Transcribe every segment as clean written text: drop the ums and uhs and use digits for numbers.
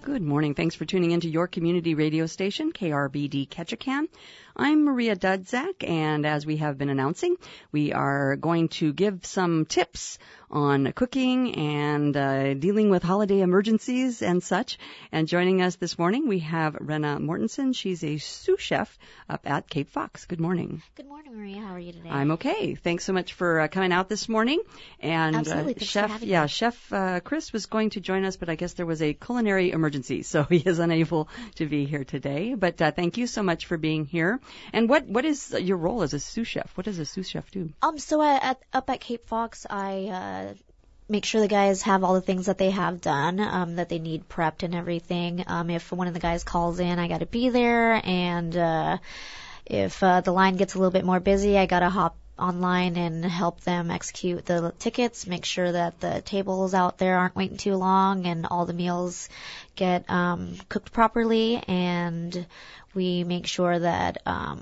Good morning. Thanks for tuning into your community radio station, KRBD Ketchikan. I'm Maria Dudzak, and as we have been announcing, we are going to give some tips on cooking and dealing with holiday emergencies and such. And joining us this morning, we have Rena Mortensen. She's a sous chef up at Cape Fox. Good morning. Good morning, Maria. How are you today? I'm okay. Thanks so much for coming out this morning. And Absolutely. Thanks for having me. Chef Chris was going to join us, but I guess there was a culinary emergency, so he is unable to be here today. But thank you so much for being here. And what is your role as a sous chef? What does a sous chef do? So up at Cape Fox, I make sure the guys have all the things that they have done, that they need prepped and everything. If one of the guys calls in, I got to be there. And if the line gets a little bit more busy, I got to hop online and help them execute the tickets, make sure that the tables out there aren't waiting too long and all the meals get cooked properly, and we make sure that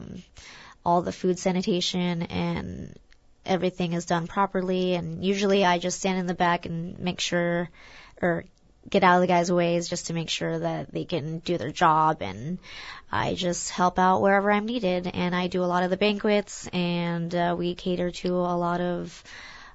all the food sanitation and everything is done properly. And usually I just stand in the back and make sure, or get out of the guys' ways just to make sure that they can do their job, and I just help out wherever I'm needed. And I do a lot of the banquets, and we cater to a lot of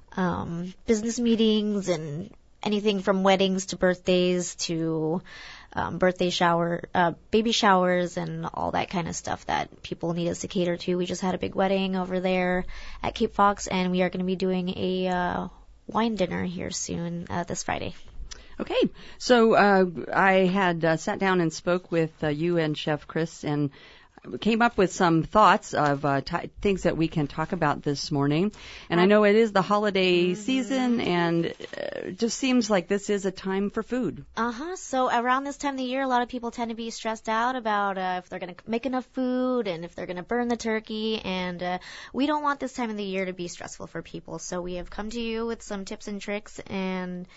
business meetings and anything from weddings to birthdays to birthday baby showers and all that kind of stuff that people need us to cater to. We just had a big wedding over there at Cape Fox, and we are going to be doing a wine dinner here soon this Friday. Okay, so I had sat down and spoke with you and Chef Chris and came up with some thoughts of things that we can talk about this morning. And I know it is the holiday season, and it just seems like this is a time for food. So around this time of the year, a lot of people tend to be stressed out about if they're going to make enough food and if they're going to burn the turkey. And we don't want this time of the year to be stressful for people. So we have come to you with some tips and tricks and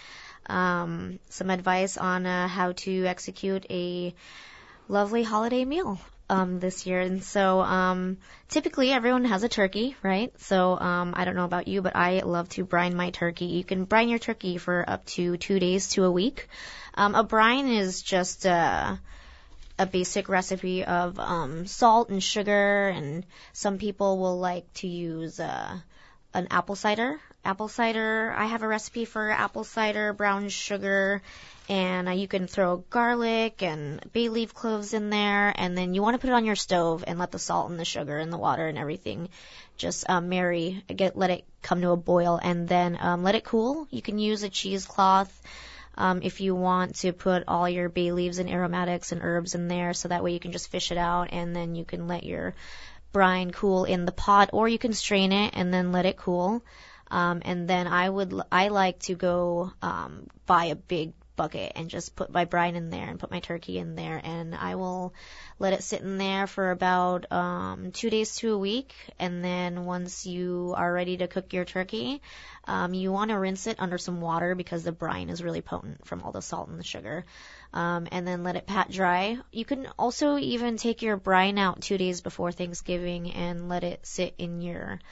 some advice on how to execute a lovely holiday meal this year. And so typically everyone has a turkey, right? So I don't know about you, but I love to brine my turkey. You can brine your turkey for up to 2 days to a week. A brine is just a basic recipe of salt and sugar, and some people will like to use an apple cider. I have a recipe for apple cider, brown sugar, and you can throw garlic and bay leaf cloves in there, and then you want to put it on your stove and let the salt and the sugar and the water and everything just let it come to a boil, and then let it cool. You can use a cheesecloth if you want to put all your bay leaves and aromatics and herbs in there, so that way you can just fish it out, and then you can let your brine cool in the pot, or you can strain it and then let it cool. And then I like to go buy a big bucket and just put my brine in there and put my turkey in there, and I will let it sit in there for about 2 days to a week. And then once you are ready to cook your turkey, you want to rinse it under some water because the brine is really potent from all the salt and the sugar. And then let it pat dry. You can also even take your brine out 2 days before Thanksgiving and let it sit in your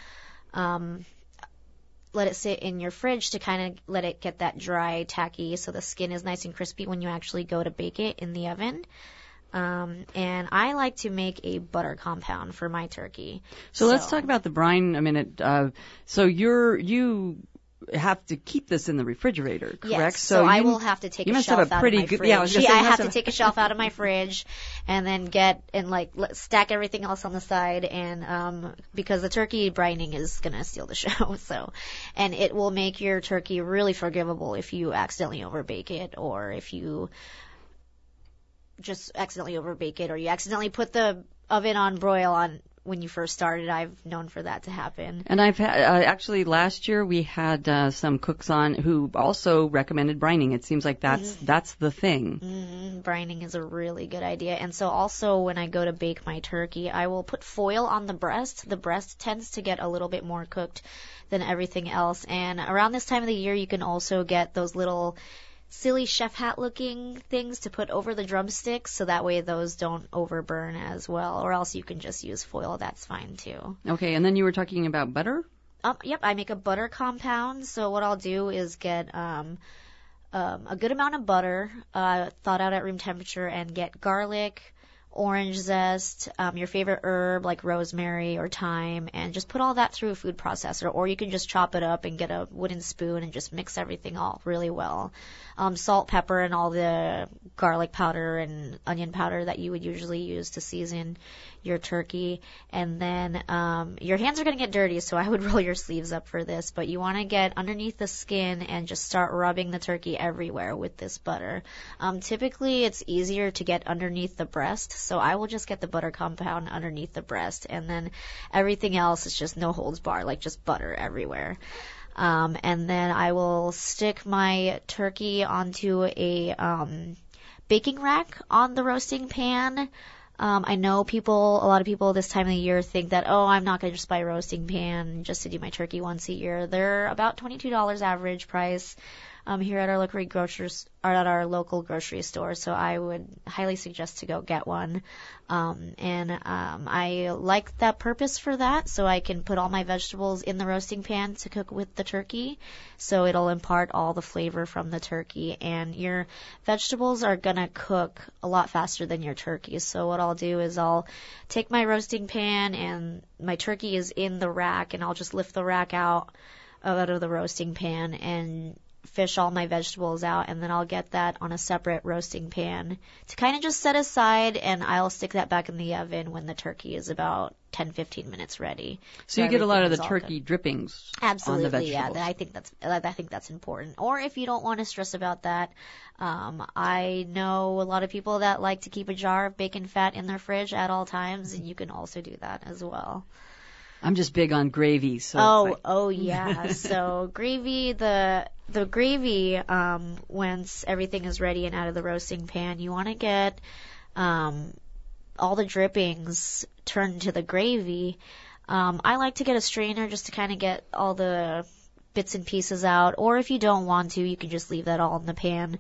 fridge to kind of let it get that dry, tacky, so the skin is nice and crispy when you actually go to bake it in the oven. And I like to make a butter compound for my turkey. So let's talk about the brine a minute. So you have to keep this in the refrigerator, correct? Yes, so I will have to take a shelf out of my fridge. I have to take a shelf out of my fridge and then stack everything else on the side, and because the turkey brining is going to steal the show. And it will make your turkey really forgivable if you accidentally overbake it, or if you just accidentally overbake it, or you accidentally put the oven on broil on when you first started. I've known for that to happen. And I've had, actually last year we had some cooks on who also recommended brining. It seems like that's the thing. Brining is a really good idea. And so also when I go to bake my turkey, I will put foil on the breast. The breast tends to get a little bit more cooked than everything else. And around this time of the year, you can also get those little silly chef hat looking things to put over the drumsticks, so that way those don't overburn as well, or else you can just use foil. That's fine too. Okay, and then you were talking about butter? Yep, I make a butter compound. So what I'll do is get a good amount of butter, thawed out at room temperature, and get garlic, orange zest, your favorite herb like rosemary or thyme, and just put all that through a food processor. Or you can just chop it up and get a wooden spoon and just mix everything all really well. Salt, pepper, and all the garlic powder and onion powder that you would usually use to season your turkey. And then your hands are going to get dirty, so I would roll your sleeves up for this. But you want to get underneath the skin and just start rubbing the turkey everywhere with this butter. Typically, it's easier to get underneath the breast, so I will just get the butter compound underneath the breast. And then everything else is just no holds barred, like just butter everywhere. And then I will stick my turkey onto a baking rack on the roasting pan. I know a lot of people this time of the year think that, oh, I'm not going to just buy a roasting pan just to do my turkey once a year. They're about $22 average price here at our local grocery store, so I would highly suggest to go get one. I like that purpose for that, so I can put all my vegetables in the roasting pan to cook with the turkey, so it'll impart all the flavor from the turkey. And your vegetables are gonna cook a lot faster than your turkey. So what I'll do is I'll take my roasting pan, and my turkey is in the rack, and I'll just lift the rack out of the roasting pan and fish all my vegetables out, and then I'll get that on a separate roasting pan to kind of just set aside, and I'll stick that back in the oven when the turkey is about 10-15 minutes ready. So you get a lot of the turkey drippings. Absolutely, on the vegetables. Yeah. I think that's important. Or if you don't want to stress about that, I know a lot of people that like to keep a jar of bacon fat in their fridge at all times, and you can also do that as well. I'm just big on gravy. So yeah. So gravy, the gravy, once everything is ready and out of the roasting pan, you want to get all the drippings turned into the gravy. I like to get a strainer just to kind of get all the bits and pieces out. Or if you don't want to, you can just leave that all in the pan.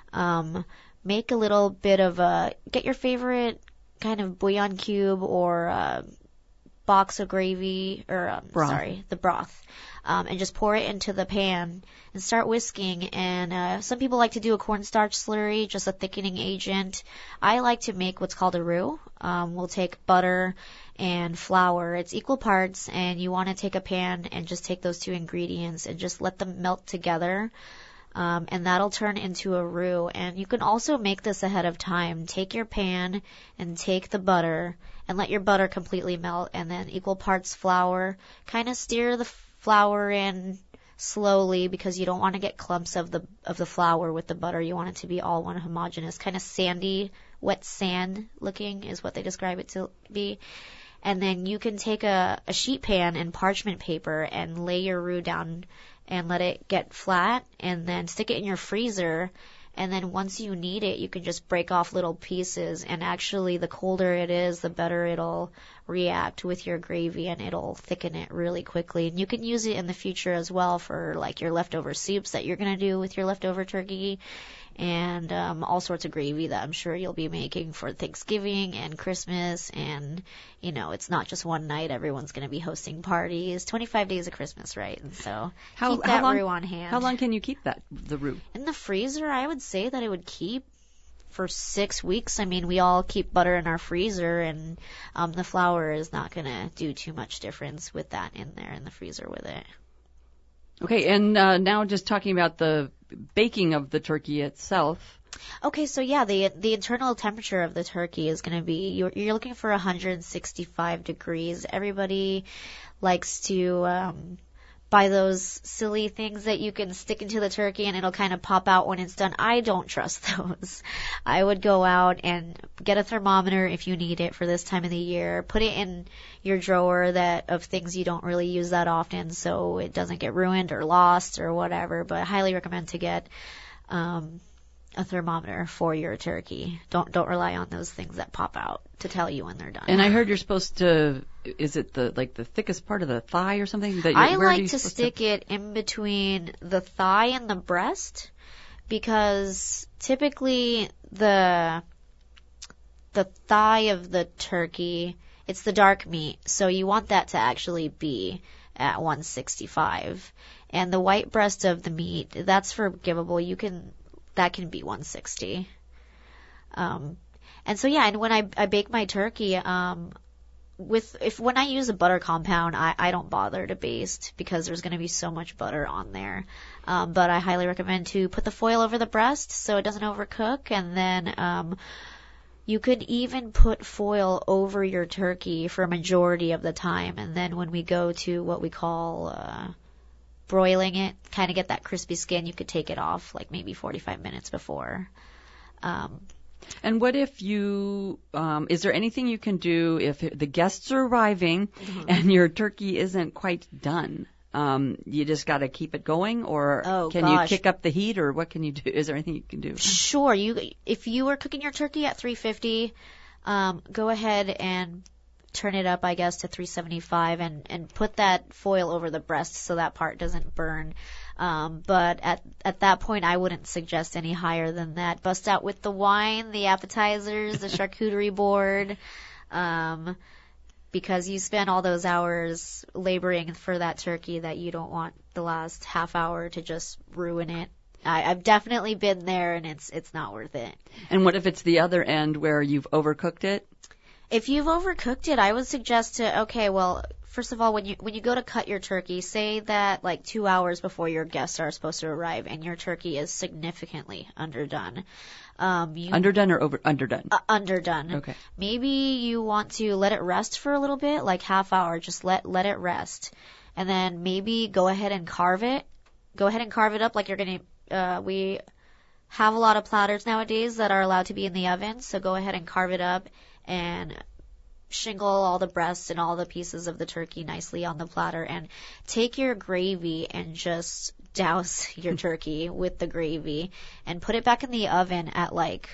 Make a little bit of get your favorite kind of bouillon cube or box of gravy, or the broth, and just pour it into the pan and start whisking. And some people like to do a cornstarch slurry, just a thickening agent. I like to make what's called a roux. We'll take butter and flour. It's equal parts, and you want to take a pan and just take those two ingredients and just let them melt together. And that'll turn into a roux. And you can also make this ahead of time. Take your pan and take the butter and let your butter completely melt, and then equal parts flour. Kind of stir the flour in slowly because you don't want to get clumps of the flour with the butter. You want it to be all one homogeneous, kind of sandy, wet sand looking is what they describe it to be. And then you can take a sheet pan and parchment paper and lay your roux down and let it get flat, and then stick it in your freezer. And then once you need it, you can just break off little pieces. And actually, the colder it is, the better it'll react with your gravy, and it'll thicken it really quickly. And you can use it in the future as well for like your leftover soups that you're going to do with your leftover turkey, and all sorts of gravy that I'm sure you'll be making for Thanksgiving and Christmas. And, you know, it's not just one night. Everyone's going to be hosting parties. 25 days of Christmas, right? And so keep that roux on hand. How long can you keep the roux? In the freezer, I would say that it would keep for 6 weeks. I mean, we all keep butter in our freezer, and the flour is not going to do too much difference with that in there in the freezer with it. Okay, and now just talking about the baking of the turkey itself. Okay, so yeah, the internal temperature of the turkey is going to be, you're looking for 165 degrees. Everybody likes to buy those silly things that you can stick into the turkey and it'll kind of pop out when it's done. I don't trust those. I would go out and get a thermometer if you need it for this time of the year. Put it in your drawer of things you don't really use that often, so it doesn't get ruined or lost or whatever. But I highly recommend to get a thermometer for your turkey. Don't rely on those things that pop out to tell you when they're done. And I heard you're supposed to, is it the thickest part of the thigh or something? I like to stick it in between the thigh and the breast, because typically the thigh of the turkey, it's the dark meat, so you want that to actually be at 165. And the white breast of the meat, that's forgivable. You can that can be 160. And so yeah, and when I bake my turkey, when I use a butter compound, I don't bother to baste because there's going to be so much butter on there. But I highly recommend to put the foil over the breast so it doesn't overcook, and then you could even put foil over your turkey for a majority of the time, and then when we go to what we call broiling it, kind of get that crispy skin, you could take it off like maybe 45 minutes before. And what if you, is there anything you can do if the guests are arriving and your turkey isn't quite done? You just got to keep it going, or can you kick up the heat, or what can you do? Is there anything you can do? Sure. If you were cooking your turkey at 350, go ahead and turn it up, I guess, to 375 and put that foil over the breast so that part doesn't burn. But at that point, I wouldn't suggest any higher than that. Bust out with the wine, the appetizers, the charcuterie board, because you spend all those hours laboring for that turkey that you don't want the last half hour to just ruin it. I've definitely been there, and it's not worth it. And what if it's the other end where you've overcooked it? If you've overcooked it, I would suggest first of all, when you go to cut your turkey, say that like 2 hours before your guests are supposed to arrive and your turkey is significantly underdone. Underdone or underdone? Underdone. Okay. Maybe you want to let it rest for a little bit, like half hour, just let it rest. And then maybe go ahead and carve it. Go ahead and carve it up like you're going to, we have a lot of platters nowadays that are allowed to be in the oven, so go ahead and carve it up and shingle all the breasts and all the pieces of the turkey nicely on the platter, and take your gravy and just douse your turkey with the gravy and put it back in the oven at like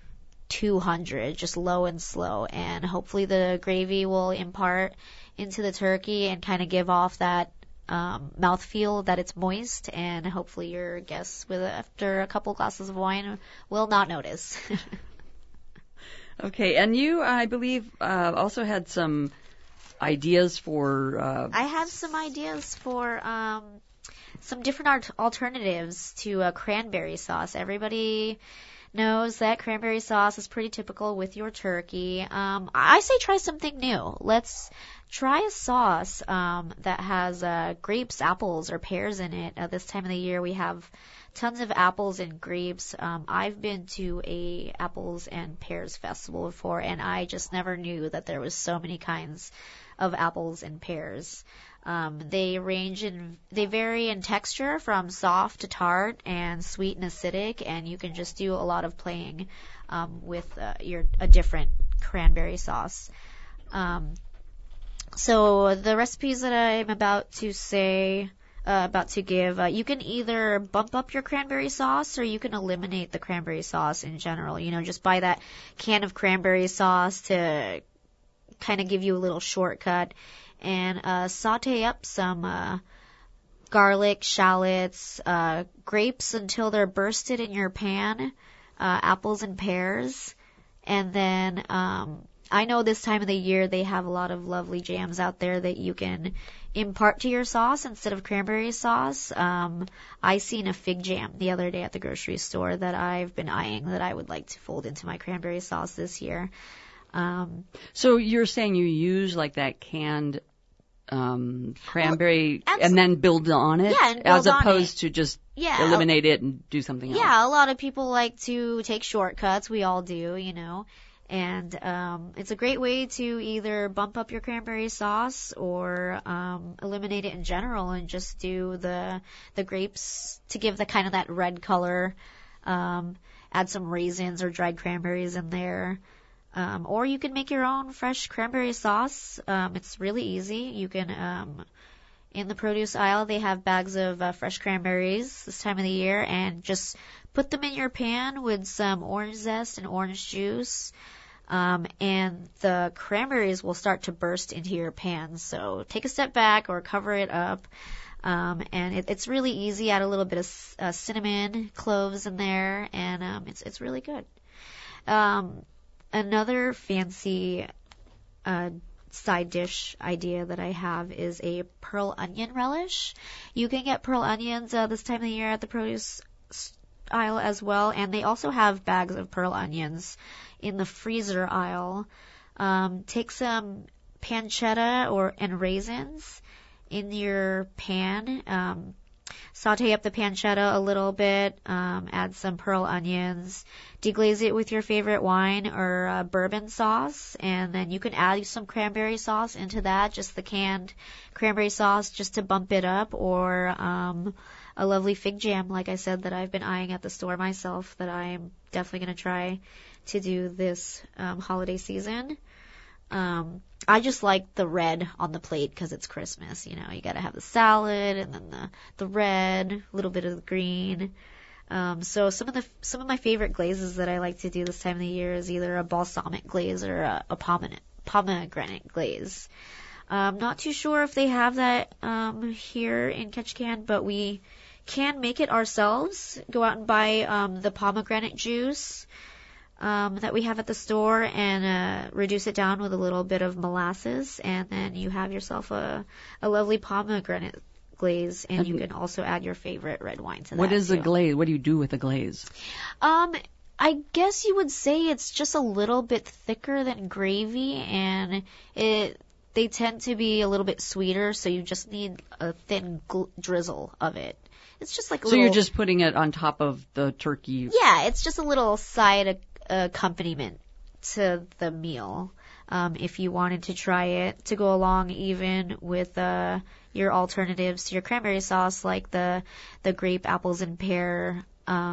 200, just low and slow, and hopefully the gravy will impart into the turkey and kind of give off that mouthfeel that it's moist, and hopefully your guests, after a couple glasses of wine, will not notice. Okay, and you, I believe, also had some ideas for... I have some ideas for some different alternatives to cranberry sauce. Everybody knows that cranberry sauce is pretty typical with your turkey. I say try something new. Let's try a sauce that has grapes, apples, or pears in it. This time of the year we have tons of apples and grapes. I've been to a apples and pears festival before, and I just never knew that there was so many kinds of apples and pears. They vary in texture from soft to tart and sweet and acidic, and you can just do a lot of playing with a different cranberry sauce. So the recipes that I'm about to give, you can either bump up your cranberry sauce, or you can eliminate the cranberry sauce in general. Just buy that can of cranberry sauce to kind of give you a little shortcut, and saute up some garlic, shallots, grapes until they're bursted in your pan, apples and pears, and then I know this time of the year they have a lot of lovely jams out there that you can impart to your sauce instead of cranberry sauce. I seen a fig jam the other day at the grocery store that I've been eyeing that I would like to fold into my cranberry sauce this year. So you're saying you use like that canned cranberry and then build on it? Yeah, and build as opposed to just eliminate it and do something else. Yeah, a lot of people like to take shortcuts. We all do, And it's a great way to either bump up your cranberry sauce or eliminate it in general and just do the grapes to give the kind of that red color. Add some raisins or dried cranberries in there. Or you can make your own fresh cranberry sauce. It's really easy. You can, in the produce aisle, they have bags of fresh cranberries this time of the year, and just put them in your pan with some orange zest and orange juice. And the cranberries will start to burst into your pan. So take a step back or cover it up. And it's really easy. Add a little bit of cinnamon, cloves in there, and it's really good. Another fancy side dish idea that I have is a pearl onion relish. You can get pearl onions this time of the year at the produce aisle as well, and they also have bags of pearl onions in the freezer aisle. Take some pancetta and raisins in your pan. Saute up the pancetta a little bit, add some pearl onions, deglaze it with your favorite wine or bourbon sauce, and then you can add some cranberry sauce into that, just the canned cranberry sauce just to bump it up, or a lovely fig jam, like I said, that I've been eyeing at the store myself that I'm definitely going to try to do this holiday season. I just like the red on the plate because it's Christmas. You know, you got to have the salad and then the red, a little bit of the green. So some of my favorite glazes that I like to do this time of the year is either a balsamic glaze or a pomegranate glaze. Not too sure if they have that here in Ketchikan, but we can make it ourselves. Go out and buy the pomegranate juice that we have at the store and reduce it down with a little bit of molasses, and then you have yourself a lovely pomegranate glaze, and you can also add your favorite red wine to that. What is too. the glaze? What do you do with the glaze? I guess you would say it's just a little bit thicker than gravy, and they tend to be a little bit sweeter, so you just need a thin drizzle of it. It's just like a so little... you're just putting it on top of the turkey. Yeah, it's just a little side accompaniment to the meal. If you wanted to try it to go along even with your alternatives to your cranberry sauce, like the grape, apples, and pear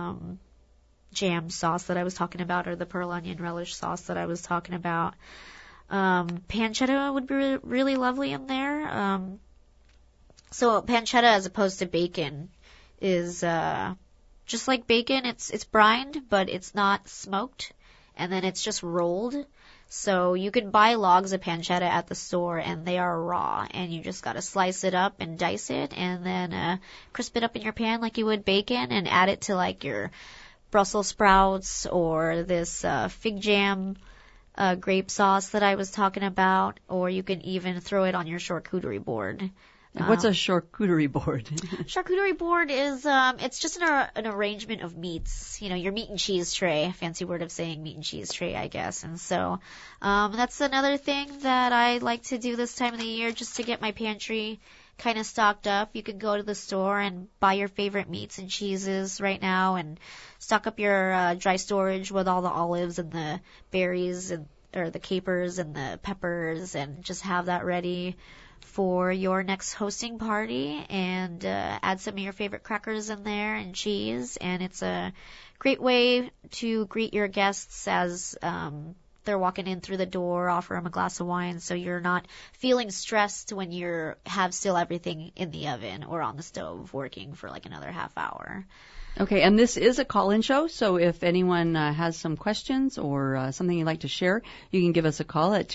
jam sauce that I was talking about, or the pearl onion relish sauce that I was talking about. Pancetta would be really lovely in there. So pancetta, as opposed to bacon, is just like bacon. It's brined, but it's not smoked, and then it's just rolled. So you can buy logs of pancetta at the store, and they are raw, and you just gotta slice it up and dice it, and then crisp it up in your pan like you would bacon, and add it to like your Brussels sprouts or this fig jam grape sauce that I was talking about, or you can even throw it on your charcuterie board. What's a charcuterie board? Charcuterie board is, it's just an arrangement of meats. You know, your meat and cheese tray. Fancy word of saying meat and cheese tray, I guess. And so, that's another thing that I like to do this time of the year just to get my pantry kind of stocked up. You can go to the store and buy your favorite meats and cheeses right now and stock up your dry storage with all the olives and the berries or the capers and the peppers, and just have that ready for your next hosting party, and add some of your favorite crackers in there and cheese. And it's a great way to greet your guests as they're walking in through the door. Offer them a glass of wine so you're not feeling stressed when you have still everything in the oven or on the stove working for like another half hour. Okay, and this is a call-in show, so if anyone has some questions or something you'd like to share, you can give us a call at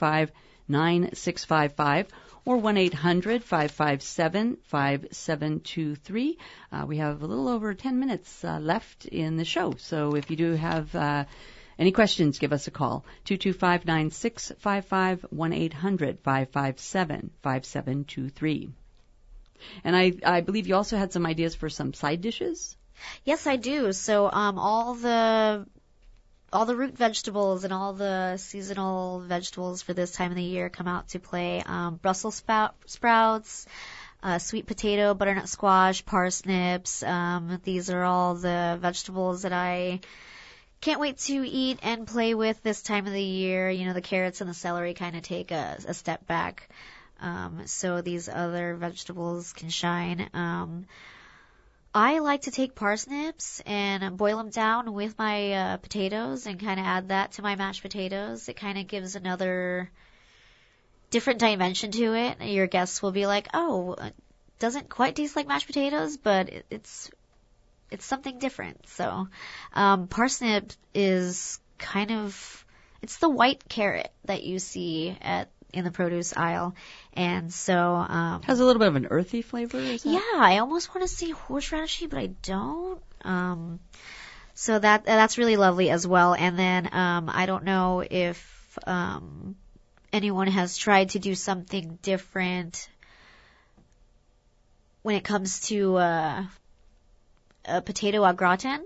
225-9655 or 1-800-557-5723. We have a little over 10 minutes left in the show, so if you do have any questions, give us a call. 225-9655, 1-800-557-5723. And I believe you also had some ideas for some side dishes? Yes, I do. So all the root vegetables and all the seasonal vegetables for this time of the year come out to play. Brussels sprouts, sweet potato, butternut squash, parsnips. These are all the vegetables that I can't wait to eat and play with this time of the year. You know, the carrots and the celery kind of take a step back. So these other vegetables can shine. I like to take parsnips and boil them down with my potatoes and kind of add that to my mashed potatoes. It kind of gives another different dimension to it. Your guests will be like, oh, it doesn't quite taste like mashed potatoes, but it's something different. So parsnip is kind of, it's the white carrot that you see in the produce aisle. And so has a little bit of an earthy flavor, is that? Yeah, I almost want to say horseradishy, but I don't. So that's really lovely as well. And then I don't know if anyone has tried to do something different when it comes to a potato au gratin.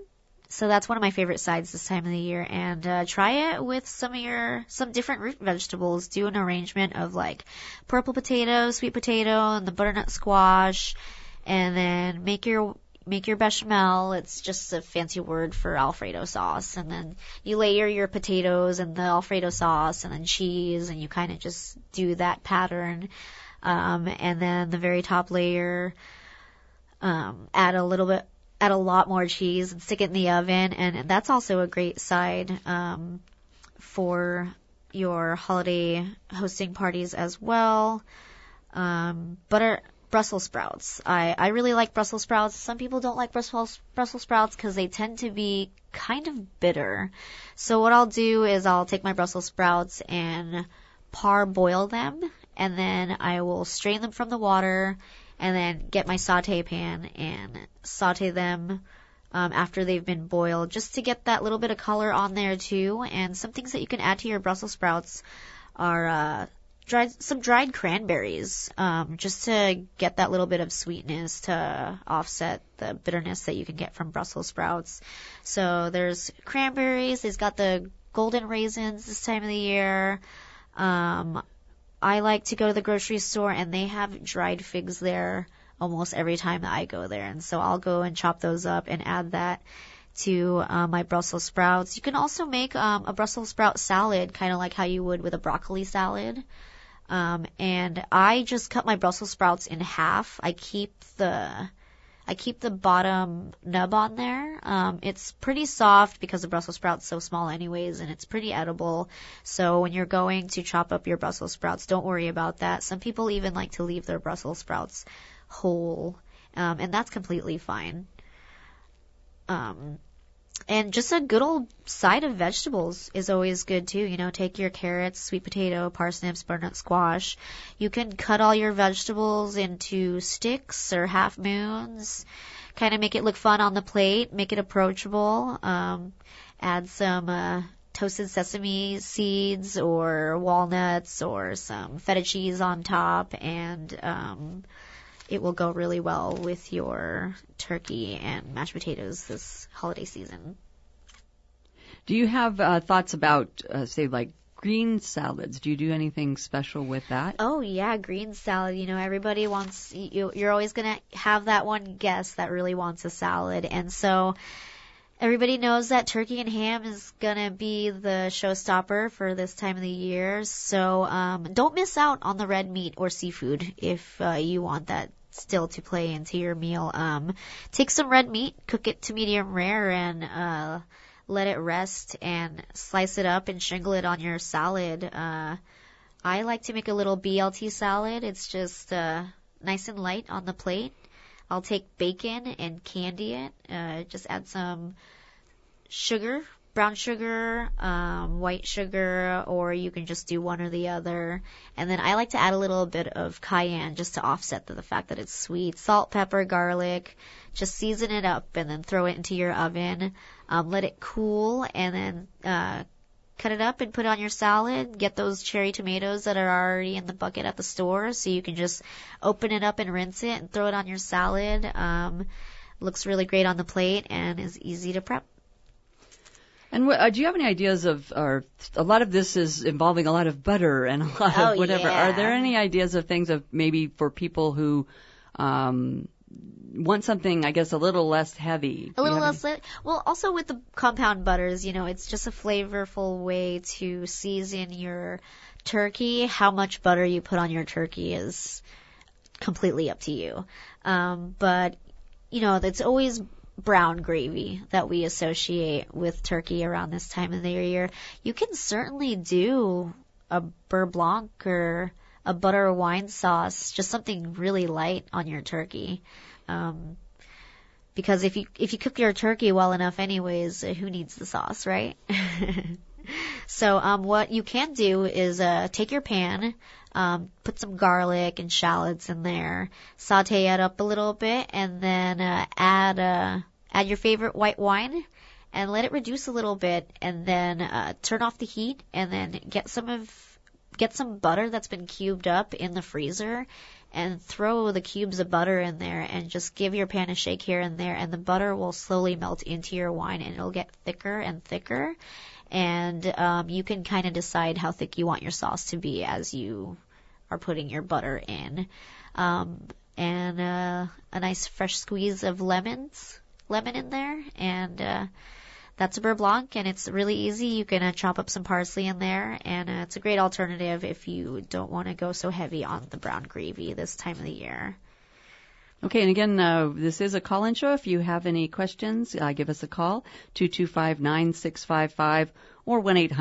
So that's one of my favorite sides this time of the year. And try it with some different root vegetables. Do an arrangement of like purple potato, sweet potato, and the butternut squash, and then make your bechamel. It's just a fancy word for Alfredo sauce. And then you layer your potatoes and the Alfredo sauce and then cheese, and you kind of just do that pattern. And then the very top layer, add a lot more cheese and stick it in the oven. And that's also a great side, for your holiday hosting parties as well. Brussels sprouts. I really like Brussels sprouts. Some people don't like Brussels sprouts because they tend to be kind of bitter. So what I'll do is I'll take my Brussels sprouts and parboil them, and then I will strain them from the water, and then get my saute pan and saute them after they've been boiled, just to get that little bit of color on there too. And some things that you can add to your Brussels sprouts are some dried cranberries, just to get that little bit of sweetness to offset the bitterness that you can get from Brussels sprouts. So there's cranberries. There's got the golden raisins this time of the year. I like to go to the grocery store, and they have dried figs there almost every time that I go there. And so I'll go and chop those up and add that to my Brussels sprouts. You can also make a Brussels sprout salad, kind of like how you would with a broccoli salad. And I just cut my Brussels sprouts in half. I keep the bottom nub on there. It's pretty soft because the Brussels sprout's so small anyways, and it's pretty edible. So when you're going to chop up your Brussels sprouts, don't worry about that. Some people even like to leave their Brussels sprouts whole, and that's completely fine. And just a good old side of vegetables is always good too. You know, take your carrots, sweet potato, parsnips, butternut squash. You can cut all your vegetables into sticks or half moons. Kind of make it look fun on the plate, make it approachable. Add some toasted sesame seeds or walnuts or some feta cheese on top, and it will go really well with your turkey and mashed potatoes this holiday season. Do you have thoughts about, say, like green salads? Do you do anything special with that? Oh, yeah, green salad. You know, everybody wants, you're always going to have that one guest that really wants a salad. And so everybody knows that turkey and ham is going to be the showstopper for this time of the year. So don't miss out on the red meat or seafood if you want that still to play into your meal. Take some red meat, cook it to medium rare, and let it rest, and slice it up and shingle it on your salad. I like to make a little BLT salad. It's just nice and light on the plate. I'll take bacon and candy it. Just add some sugar, brown sugar, white sugar, or you can just do one or the other. And then I like to add a little bit of cayenne just to offset the fact that it's sweet. Salt, pepper, garlic. Just season it up and then throw it into your oven. Let it cool, and then cut it up and put it on your salad. Get those cherry tomatoes that are already in the bucket at the store, so you can just open it up and rinse it and throw it on your salad. Looks really great on the plate and is easy to prep. And do you have any ideas of, or a lot of this is involving a lot of butter and a lot of whatever. Yeah. Are there any ideas of things of maybe for people who want something, I guess, a little less heavy? A little less, well, also with the compound butters, you know, it's just a flavorful way to season your turkey. How much butter you put on your turkey is completely up to you. But, you know, it's always brown gravy that we associate with turkey around this time of the year. You can certainly do a beurre blanc or a butter wine sauce, just something really light on your turkey. Because if you cook your turkey well enough anyways, who needs the sauce, right? So what you can do is take your pan, put some garlic and shallots in there, saute it up a little bit, and then add your favorite white wine and let it reduce a little bit, and then turn off the heat, and then get some butter that's been cubed up in the freezer, and throw the cubes of butter in there and just give your pan a shake here and there, and the butter will slowly melt into your wine and it'll get thicker and thicker. And you can kind of decide how thick you want your sauce to be as you are putting your butter in. And a nice fresh squeeze of lemon in there, and that's a beurre blanc, and it's really easy. You can chop up some parsley in there, and it's a great alternative if you don't want to go so heavy on the brown gravy this time of the year. Okay, and again, this is a call-in show. If you have any questions, give us a call, 225-9655 or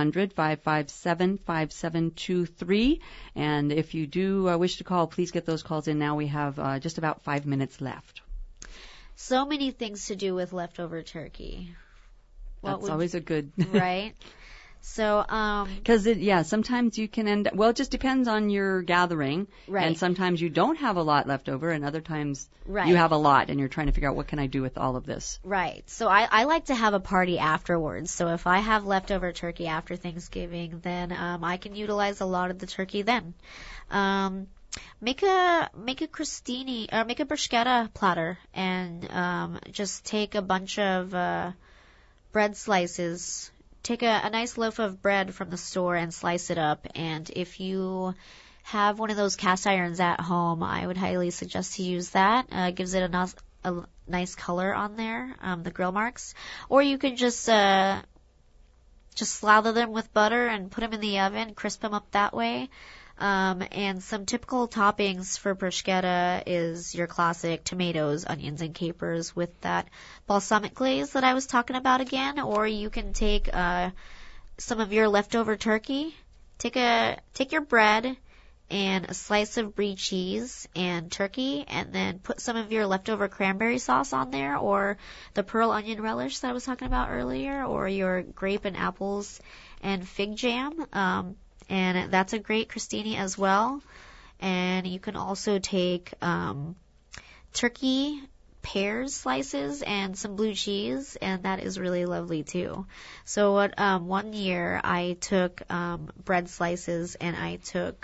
1-800-557-5723. And if you do wish to call, please get those calls in now. We have just about 5 minutes left. So many things to do with leftover turkey. That's always a good... Right? So, because sometimes you can it just depends on your gathering. Right. And sometimes you don't have a lot left over, and other times right. you have a lot, and you're trying to figure out what can I do with all of this. Right. So I like to have a party afterwards. So if I have leftover turkey after Thanksgiving, then I can utilize a lot of the turkey then. Make a crostini or make a bruschetta platter, and just take a bunch of bread slices. Take a nice loaf of bread from the store and slice it up. And if you have one of those cast irons at home, I would highly suggest to use that. It gives it a nice color on there, the grill marks. Or you could just slather them with butter and put them in the oven, crisp them up that way. And some typical toppings for bruschetta is your classic tomatoes, onions, and capers with that balsamic glaze that I was talking about again. Or you can take some of your leftover turkey, take your bread and a slice of brie cheese and turkey, and then put some of your leftover cranberry sauce on there, or the pearl onion relish that I was talking about earlier, or your grape and apples and fig jam. And that's a great crostini as well. And you can also take turkey, pears slices, and some blue cheese, and that is really lovely too. So one year I took bread slices, and I took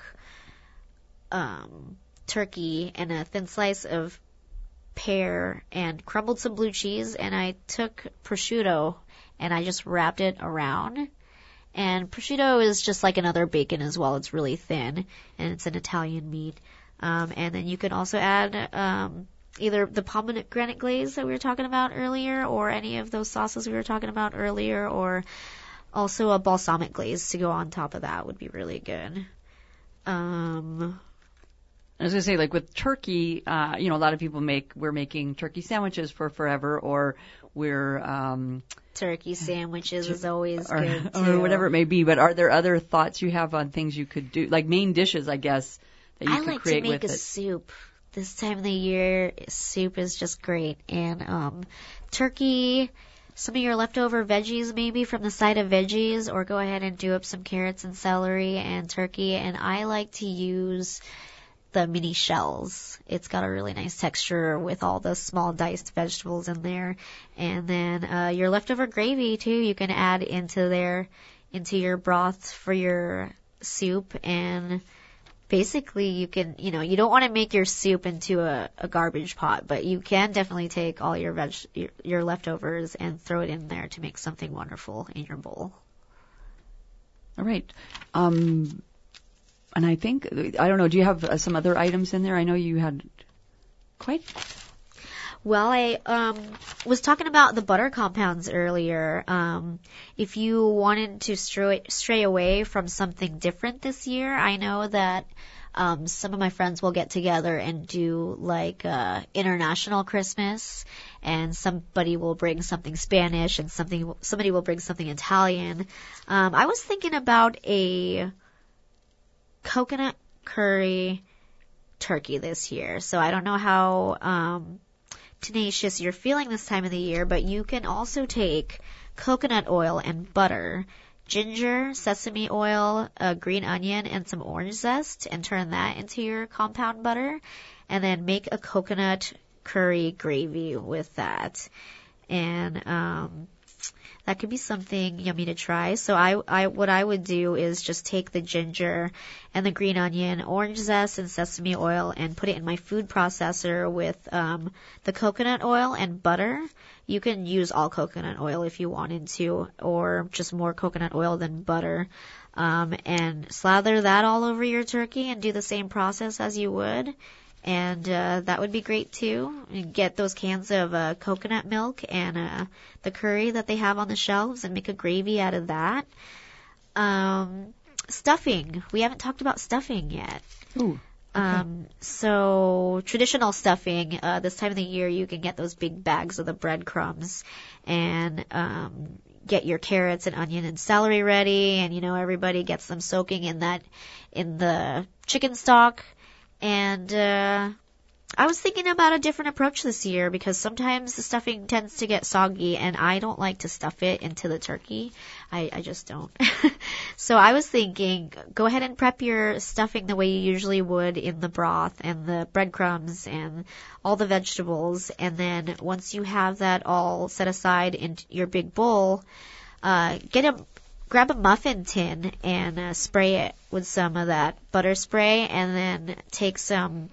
turkey and a thin slice of pear and crumbled some blue cheese, and I took prosciutto and I just wrapped it around. And prosciutto is just like another bacon as well. It's really thin, and it's an Italian meat. And then you can also add either the pomegranate glaze that we were talking about earlier, or any of those sauces we were talking about earlier, or also a balsamic glaze to go on top of that would be really good. I was going to say, like with turkey, a lot of people we're making turkey sandwiches for forever, or we're... turkey sandwiches is always good too. Or whatever it may be. But are there other thoughts you have on things you could do, like main dishes, I guess, that you could create with it? I like to make a soup. This time of the year, soup is just great. And turkey, some of your leftover veggies maybe from the side of veggies, or go ahead and do up some carrots and celery and turkey. And I like to use the mini shells. It's got a really nice texture with all the small diced vegetables in there. And then your leftover gravy too, you can add into your broth for your soup. And basically you can, you don't want to make your soup into a garbage pot, but you can definitely take all your your leftovers and throw it in there to make something wonderful in your bowl. All right. And I think, I don't know, do you have some other items in there? I know you had quite... Well, I was talking about the butter compounds earlier. If you wanted to stray away from something different this year, I know that some of my friends will get together and do like international Christmas, and somebody will bring something Spanish, and somebody will bring something Italian. I was thinking about a coconut curry turkey this year. So I don't know how tenacious you're feeling this time of the year, but you can also take coconut oil and butter, ginger, sesame oil, a green onion, and some orange zest, and turn that into your compound butter, and then make a coconut curry gravy with that. And that could be something yummy to try. So what I would do is just take the ginger and the green onion, orange zest, and sesame oil and put it in my food processor with the coconut oil and butter. You can use all coconut oil if you wanted to, or just more coconut oil than butter. And slather that all over your turkey and do the same process as you would. And that would be great too. And get those cans of coconut milk and the curry that they have on the shelves and make a gravy out of that. Stuffing. We haven't talked about stuffing yet. Ooh. Okay. So traditional stuffing, this time of the year you can get those big bags of the breadcrumbs and get your carrots and onion and celery ready, and everybody gets them soaking in the chicken stock. And I was thinking about a different approach this year because sometimes the stuffing tends to get soggy and I don't like to stuff it into the turkey. I just don't. So I was thinking, go ahead and prep your stuffing the way you usually would in the broth and the breadcrumbs and all the vegetables. And then once you have that all set aside in your big bowl, grab a muffin tin and spray it with some of that butter spray, and then take some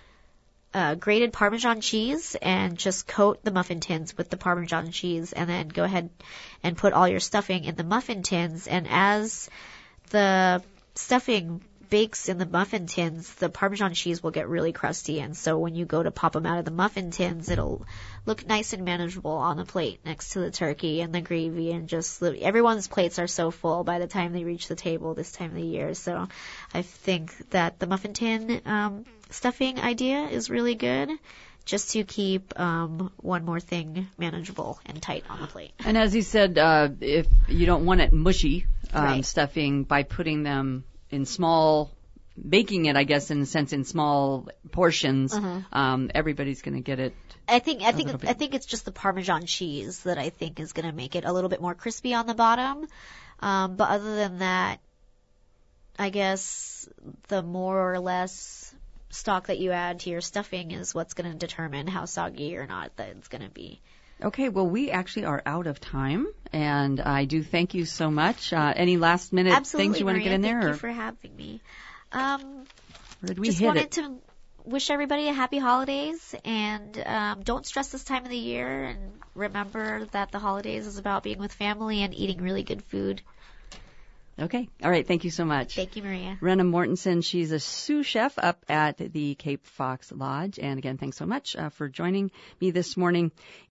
grated Parmesan cheese and just coat the muffin tins with the Parmesan cheese, and then go ahead and put all your stuffing in the muffin tins. And as the stuffing bakes in the muffin tins, the Parmesan cheese will get really crusty, and so when you go to pop them out of the muffin tins, it'll look nice and manageable on the plate next to the turkey and the gravy, and just everyone's plates are so full by the time they reach the table this time of the year. So I think that the muffin tin stuffing idea is really good, just to keep one more thing manageable and tight on the plate. And as you said, if you don't want it mushy, Right. stuffing, by putting them in baking it, I guess, in a sense, in small portions, everybody's going to get it. I think it's just the Parmesan cheese that I think is going to make it a little bit more crispy on the bottom. But other than that, I guess the more or less stock that you add to your stuffing is what's going to determine how soggy or not that it's going to be. Okay, well, we actually are out of time, and I do thank you so much. Any last-minute Absolutely, things you want to Maria, get in there? Thank you for having me. Or did we Just hit wanted it? to wish everybody a happy holidays, and don't stress this time of the year, and remember that the holidays is about being with family and eating really good food. Okay. All right. Thank you so much. Thank you, Maria. Rena Mortensen, she's a sous chef up at the Cape Fox Lodge. And again, thanks so much for joining me this morning.